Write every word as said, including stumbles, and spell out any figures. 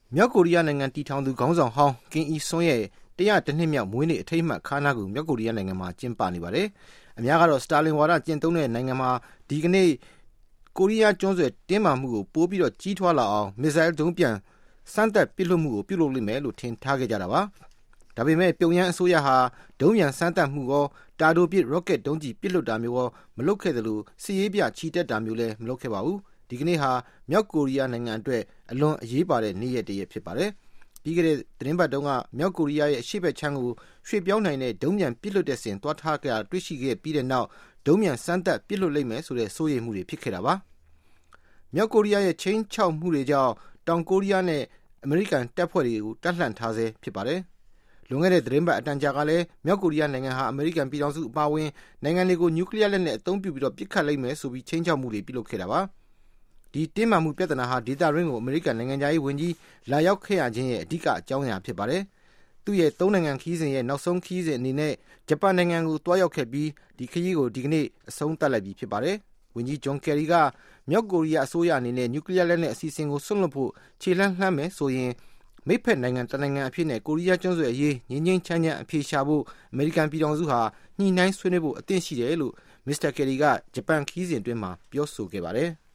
မြောက်ကိုရီးယားနိုင်ငံတည်ထောင်သူခေါင်းဆောင်ဟောင်းကင်အီဆွန်းရဲ့တရာတနှစ်မြောက်မွေးနေ့အထိမ်းအမှတ်အခမ်းအနားကိုမြောက်ကိုရီးယားနိုင်ငံမှာကျင်းပနေပါတယ်။အများကတော့စတာလင်ဝါဒကျင့်သုံးတဲ့နိုင်ငံမှာဒီကနေ့ကိုရီးယားကျွန်းဆွယ်တင်းမာမှုကိုပိုပြီးတော့ကြီးထွားလာအောင်မစ်ဇိုင်းဒုံးပြန်စမ်းသပ်ပစ်လွှတ်မှုကိုပြုလုပ်လိမ့်မယ်လို့ထင်ထားခဲ့ကြတာပါ။ဒါပေမဲ့ပြုံယမ်းအစိုးရဟာဒုံးပြန်စမ်းသပ်မှုကောတာတိုပစ်ရော့ကက်ဒုံးကျည်ပစ်လွှတ်တာမျိုးကောမလုပ်ခဲ့သလိုစစ်ရေးပြချီတက်တာမျိုးလည်းမလုပ်ခဲ့ပါဘူး။ဒီကနေ့ဟာမြောက်ကိုရီးယားနိုင်ငံအတွက်အလွန်အရေးပါတဲ့နေ့ရက်တစ်ရက်ဖြစ်ပါတယ်။ပြီးခဲ့တဲ့သတင်းပတ်တုန်းကမြောက်ကိုရီးယားရဲ့အရှေ့ဘက်ခြမ်းကိုရွှေ့ပြောင်းနိုင်တဲ့ဒုံးပြန်ပစ်လွှတ်တဲ့စဉ်တွားထားကြတွေ့ရှိခဲ့ပြီးတဲ့နောက်ဒုံးပြန်စမ်းသပ်ပစ်လွှတ်လိမ့်မယ်ဆိုတဲ့စိုးရိမ်မှုတွေဖြစ်ခဲ့တာပါ။မြောက်ကိုရီးယားရဲ့ချင်းချောက်မှုတွေကြောင့်တောင်ကိုရီးယားနဲ့အမေရိကန်တပ်ဖွဲ့တွေကိုတပ်လှန့်ထားဆဲဖြစ်ပါတယ်။လွန်ခဲ့တဲ့သတင်းပတ်အတန်ကြာကလည်းမြောက်ကိုရီးယားနိုင်ငံဟာအမေရိကန်ပြည်ထောင်စုအပါအဝင်နိုင်ငံတွေကိုနျူကလ িয়ার လက်နက်အသုံးပြုပြီးတော့ပစ်ခတ်လိုက်မယ်ဆိုပြီးချင်းချောက်မှုတွေပြုလုပ်ခဲ့တာပါ။ဒီတင်းမာမှုပြဿနာဟာဒေသရင်းကိုအမေရိကန်နိုင်ငံသားရေးဝန်ကြီးလာရောက်ခဲ့ရခြင်းရဲ့အဓိကအကြောင်းအရာဖြစ်ပါတယ်။သူ့ရဲ့သုံးနိုင်ငံခီးစဉ်ရဲ့နောက်ဆုံးခီးစဉ်အနေနဲ့ဂျပန်နိုင်ငံကိုတွားရောက်ခဲ့ပြီးဒီခရီးကိုဒီကနေ့အဆုံးသတ်လိုက်ပြီဖြစ်ပါတယ်။ဝန်ကြီးဂျွန်ကယ်ရီကမြောက်ကိုရီးယားအစိုးရအနေနဲ့နျူကလ িয়ার လက်နက်အစီအစဉ်ကိုဆွန့်လွတ်ဖို့ခြေလှမ်းလှမ်းမယ်ဆိုရင်မိတ်ဖက်နိုင်ငံတနိုင်ငံအဖြစ်နဲ့ကိုရီးယားကျွန်းဆွယ်အရေးငြိမ်းငြိမ်းချမ်းချမ်းအဖြေရှာဖို့အမေရိကန်ပြည်ထောင်စုဟာညှိနှိုင်းဆွေးနွေးဖို့အသင့်ရှိတယ်လို့မစ္စတာကယ်ရီကဂျပန်ခီးစဉ်အတွင်းမှာပြောဆိုခဲ့ပါတယ်။